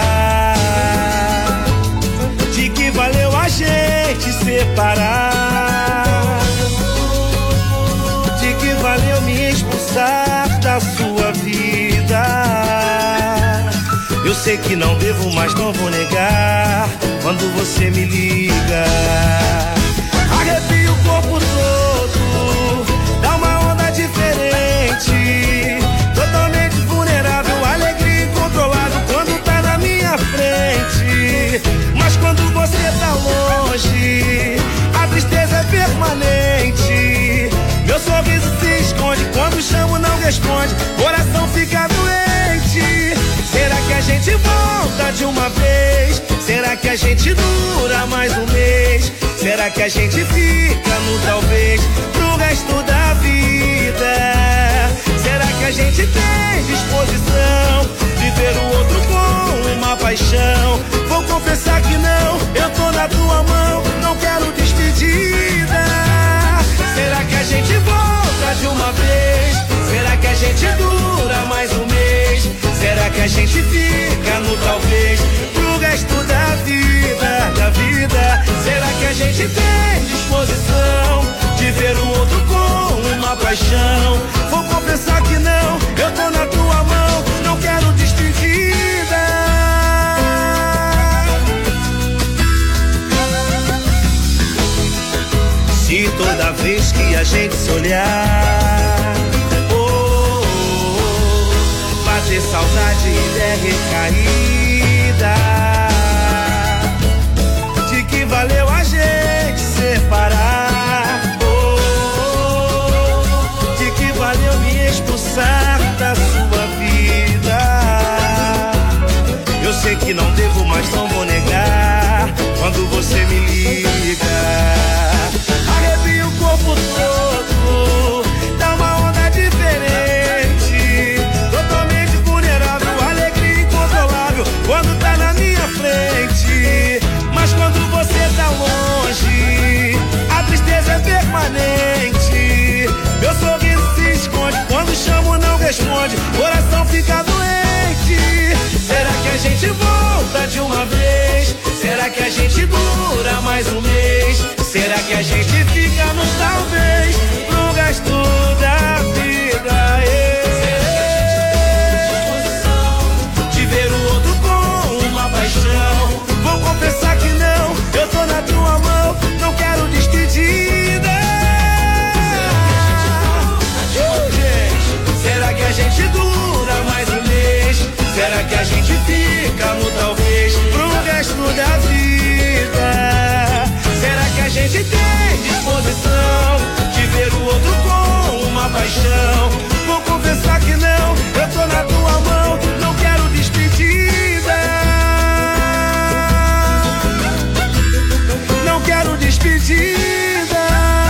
De que valeu a gente separar? De que valeu me expulsar da sua vida? Eu sei que não devo, mas não vou negar. Quando você me liga, arrepio o corpo todo, dá uma onda diferente. Totalmente vulnerável, alegria incontrolável quando tá na minha frente. Mas quando você tá longe, a tristeza é permanente. Meu sorriso se esconde, quando chamo não responde, coração fica doente. Será que a gente volta de uma vez? Será que a gente dura mais um mês? Será que a gente fica no talvez pro resto da vida? Será que a gente tem disposição de ver o outro com uma paixão? Vou confessar que não, eu tô na tua mão, não quero despedida. Será que a gente volta de uma vez? Será que a gente dura mais um mês? Será que a gente fica no talvez pro resto da vida, da vida? Será que a gente tem disposição de ver o outro com uma paixão? Vou confessar que não, eu tô na tua mão, não quero despedida. Se toda vez que a gente se olhar, oh, oh, oh, bater saudade e der recaída, de que valeu a gente separar? Oh, oh, oh, de que valeu me expulsar da sua vida? Eu sei que não devo, mas não vou negar. Quando você me liga, arrepio o corpo todo, dá uma onda diferente. Totalmente vulnerável, alegria incontrolável quando tá na minha frente. Mas quando você tá longe, a tristeza é permanente. Meu sorriso se esconde, quando chamo não responde, coração fica doente. Será que a gente volta de uma vez? Será que a gente dura mais um mês? Será que a gente fica no talvez pro resto da vida? De ver o outro com uma paixão. Vou confessar que não, eu tô na tua mão, não quero despedida. Será que a gente dura mais um mês? Será que a gente fica no talvez pro resto da vida? Será que a gente tem disposição de ver o outro com uma paixão? Vou confessar que não, eu tô na tua mão, não quero despedida. Não quero despedida.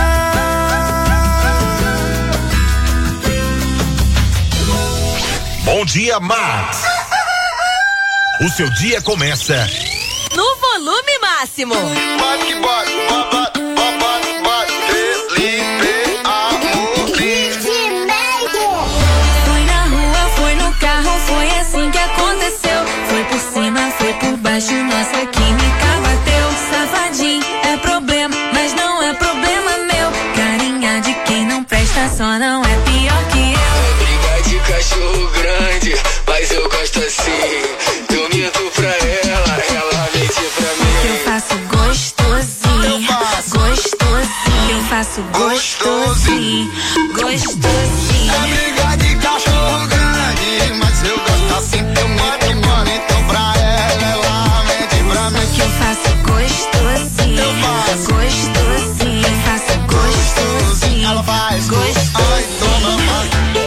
Bom dia, Max. O seu dia começa no volume máximo. Bate, bate, bate, bate, bate, Felipe Amorim. Foi na rua, foi no carro, foi assim que aconteceu. Foi por cima, foi por baixo, nossa química bateu. Safadinho é problema, mas não é problema meu. Carinha de quem não presta, só não é pior que eu. Briga de cachorro grande, mas eu gosto assim. Eu minto pra ela, ela mente pra mim. Eu faço gostosinho, eu faço gostosinho, eu faço gostosinho, gostosinho. É briga de cachorro grande, mas eu gosto assim. Eu minto, mano, então pra ela, ela mente pra mim. Que eu faço gostosinho, eu faço gostosinho, eu faço gostosinho, ela faz gostosinho. Ai, toma, vai.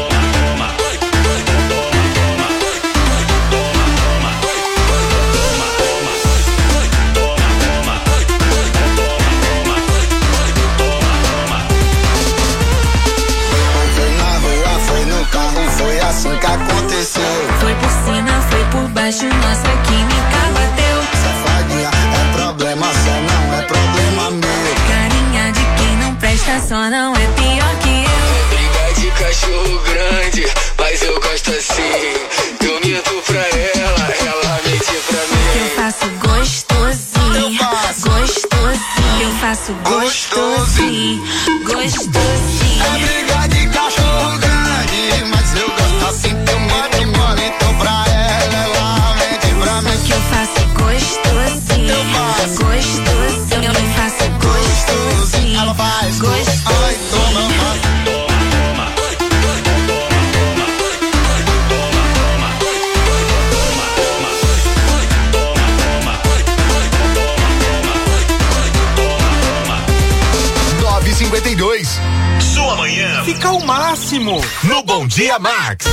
Foi assim que aconteceu. Foi por cima, foi por baixo, nossa química bateu. Safadinha é problema seu, não é problema meu. Carinha de quem não presta, só não é pior que eu. Briga de cachorro grande, mas eu gosto assim. faço gostosinho, eu faço gostosinho, eu faço gostosinho, gostosinho. É briga de cachorro grande, mas eu gosto assim, eu meto bonito pra ela, ela mente pra mim. Que eu faço gostosinho, eu faço gostosinho, eu faço gostosinho, ela faz gostosinho. Ai, toma, toma. cinquenta e dois. Sua manhã fica o máximo no Bom Dia Max.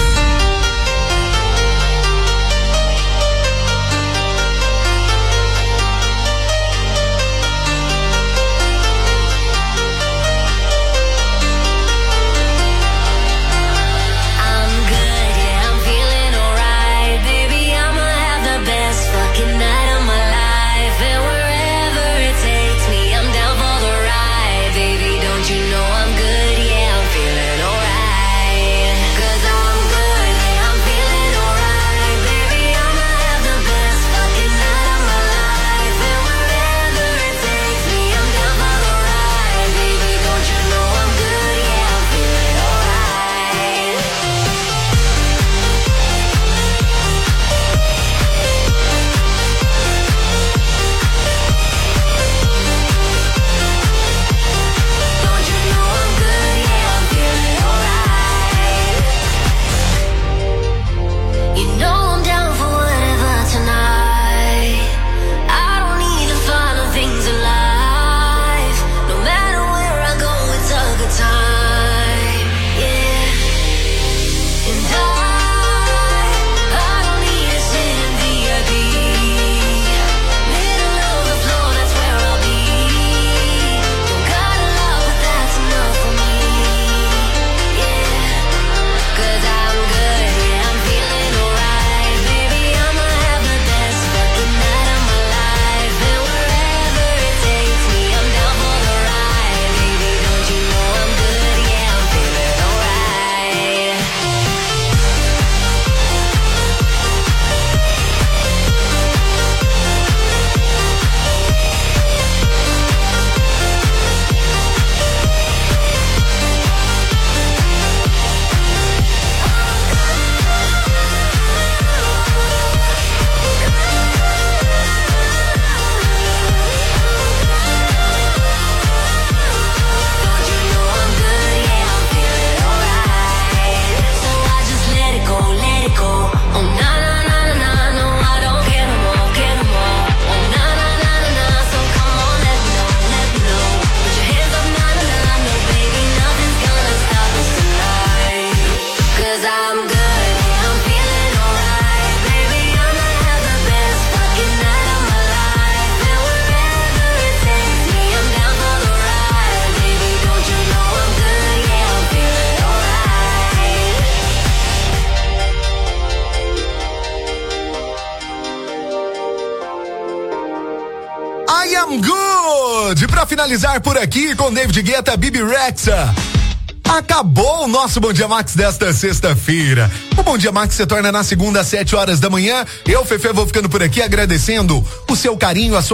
Pra finalizar por aqui com David Guetta, Bibi Rexha. Acabou o nosso Bom Dia Max desta sexta-feira. O Bom Dia Max se torna na segunda às sete horas da manhã. Eu, Fefe, vou ficando por aqui agradecendo o seu carinho, a sua